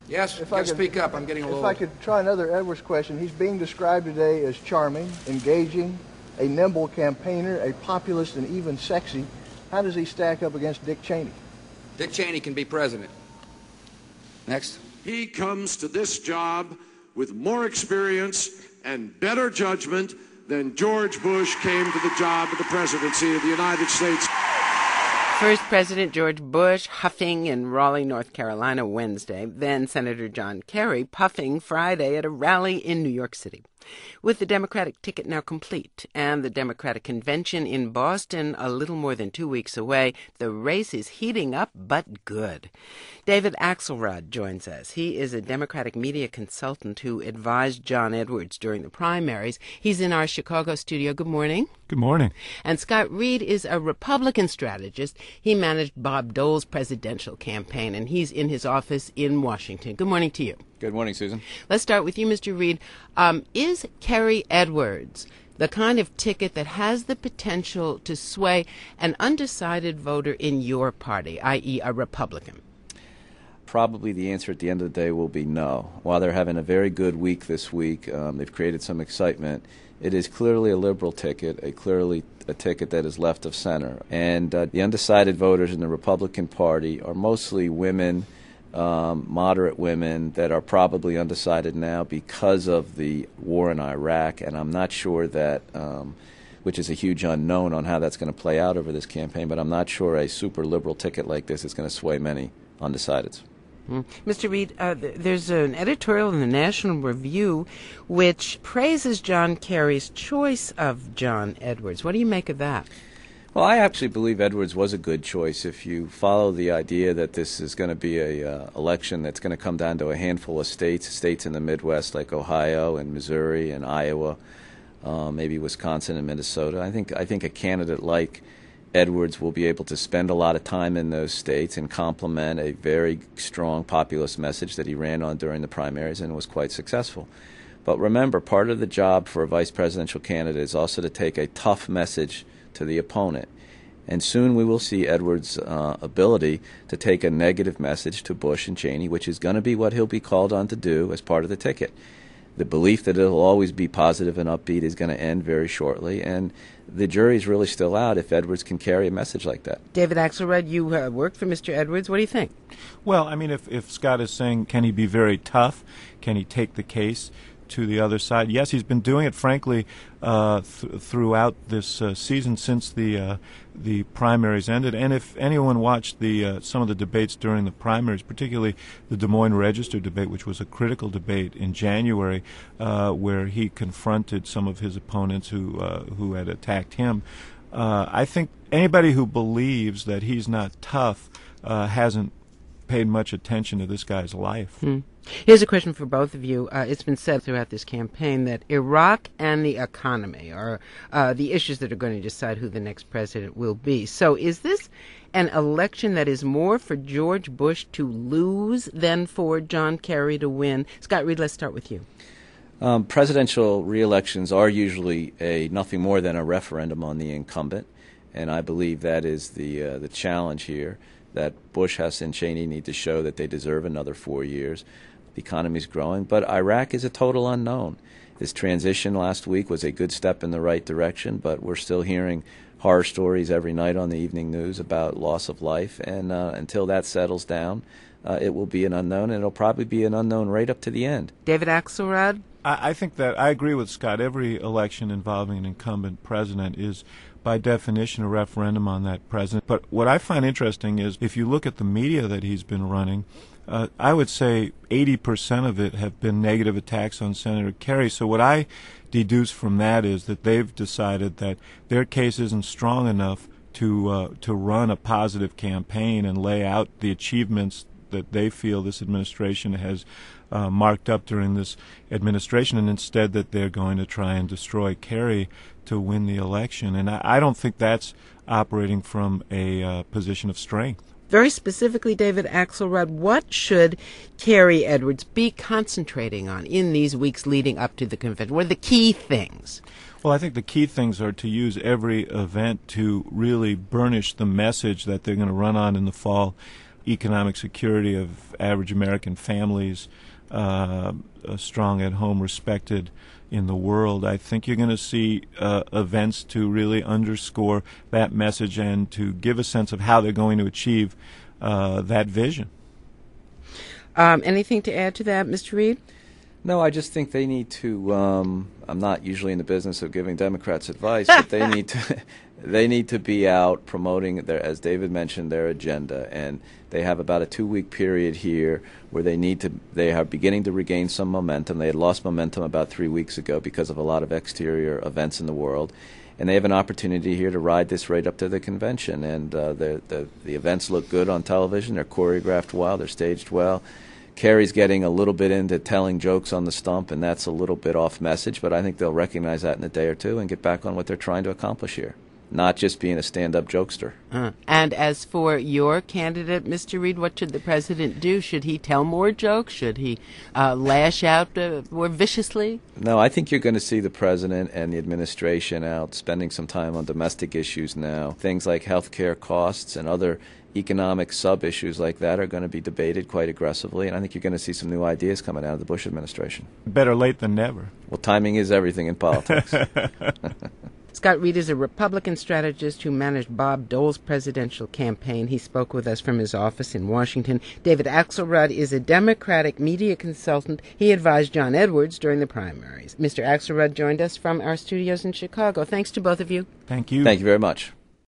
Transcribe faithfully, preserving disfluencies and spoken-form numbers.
Yes, if I I can could, speak up. I'm getting a if little... If I could try another Edwards question. He's being described today as charming, engaging, a nimble campaigner, a populist, and even sexy. How does he stack up against Dick Cheney? Dick Cheney can be president. Next. He comes to this job with more experience and better judgment than George Bush came to the job of the presidency of the United States. First President George Bush huffing in Raleigh, North Carolina Wednesday, then Senator John Kerry puffing Friday at a rally in New York City. With the Democratic ticket now complete and the Democratic convention in Boston a little more than two weeks away, the race is heating up, but good. David Axelrod joins us. He is a Democratic media consultant who advised John Edwards during the primaries. He's in our Chicago studio. Good morning. Good morning. And Scott Reed is a Republican strategist. He managed Bob Dole's presidential campaign, and he's in his office in Washington. Good morning to you. Good morning, Susan. Let's start with you, Mister Reed. Um, is Kerry Edwards the kind of ticket that has the potential to sway an undecided voter in your party, that is a Republican? Probably the answer at the end of the day will be no. While they're having a very good week this week, um, they've created some excitement. It is clearly a liberal ticket, a clearly a ticket that is left of center. And uh, the undecided voters in the Republican Party are mostly women, um, moderate women that are probably undecided now because of the war in Iraq. And I'm not sure that, um, which is a huge unknown on how that's going to play out over this campaign, but I'm not sure a super liberal ticket like this is going to sway many undecideds. Mister Reed, uh, th- there's an editorial in the National Review which praises John Kerry's choice of John Edwards. What do you make of that? Well, I actually believe Edwards was a good choice if you follow the idea that this is going to be a uh, election that's going to come down to a handful of states, states in the Midwest like Ohio and Missouri and Iowa, uh, maybe Wisconsin and Minnesota. I think I think a candidate like Edwards will be able to spend a lot of time in those states and complement a very strong populist message that he ran on during the primaries and was quite successful. But remember, part of the job for a vice presidential candidate is also to take a tough message to the opponent. And soon we will see Edwards' uh, ability to take a negative message to Bush and Cheney, which is going to be what he'll be called on to do as part of the ticket. The belief that it'll always be positive and upbeat is going to end very shortly, and the jury's really still out if Edwards can carry a message like that. David Axelrod, you uh, worked for Mister Edwards. What do you think? Well, I mean, if, if Scott is saying, can he be very tough? Can he take the case to the other side? Yes, he's been doing it, frankly, uh, th- throughout this uh, season since the uh, the primaries ended. And if anyone watched the uh, some of the debates during the primaries, particularly the Des Moines Register debate, which was a critical debate in January, uh, where he confronted some of his opponents who uh, who had attacked him, uh, I think anybody who believes that he's not tough uh, hasn't paid much attention to this guy's life. Hmm. Here's a question for both of you. Uh, it's been said throughout this campaign that Iraq and the economy are uh, the issues that are going to decide who the next president will be. So is this an election that is more for George Bush to lose than for John Kerry to win? Scott Reed, let's start with you. Um, presidential re-elections are usually a nothing more than a referendum on the incumbent, and I believe that is the uh, the challenge here, that Bush, Hess, and Cheney need to show that they deserve another four years. The economy's growing, but Iraq is a total unknown. This transition last week was a good step in the right direction, but we're still hearing horror stories every night on the evening news about loss of life, and uh, until that settles down, uh, it will be an unknown, and it'll probably be an unknown right up to the end. David Axelrod? I, I think that I agree with Scott. Every election involving an incumbent president is by definition a referendum on that president. But what I find interesting is if you look at the media that he's been running, uh, I would say eighty percent of it have been negative attacks on Senator Kerry. So what I deduce from that is that they've decided that their case isn't strong enough to uh, to run a positive campaign and lay out the achievements that they feel this administration has uh, marked up during this administration, and instead that they're going to try and destroy Kerry to win the election. And I, I don't think that's operating from a uh, position of strength. Very specifically, David Axelrod, what should Kerry Edwards be concentrating on in these weeks leading up to the convention? What are the key things? Well, I think the key things are to use every event to really burnish the message that they're going to run on in the fall economic security of average American families, uh, strong at home, respected in the world. I think you're going to see uh, events to really underscore that message and to give a sense of how they're going to achieve uh, that vision. Um, anything to add to that, Mister Reed? No, I just think they need to. Um, I'm not usually in the business of giving Democrats advice, but they need to. They need to be out promoting their, as David mentioned, their agenda, and they have about a two-week period here where they need to. They are beginning to regain some momentum. They had lost momentum about three weeks ago because of a lot of exterior events in the world, and they have an opportunity here to ride this right up to the convention. And uh, the, the the events look good on television. They're choreographed well. They're staged well. Kerry's getting a little bit into telling jokes on the stump, and that's a little bit off message, but I think they'll recognize that in a day or two and get back on what they're trying to accomplish here, not just being a stand-up jokester. Uh, and as for your candidate, Mister Reed, what should the president do? Should he tell more jokes? Should he uh, lash out uh, more viciously? No, I think you're going to see the president and the administration out spending some time on domestic issues now. Things like health care costs and other economic sub-issues like that are going to be debated quite aggressively, and I think you're going to see some new ideas coming out of the Bush administration. Better late than never. Well, timing is everything in politics. Scott Reed is a Republican strategist who managed Bob Dole's presidential campaign. He spoke with us from his office in Washington. David Axelrod is a Democratic media consultant. He advised John Edwards during the primaries. Mister Axelrod joined us from our studios in Chicago. Thanks to both of you. Thank you. Thank you very much.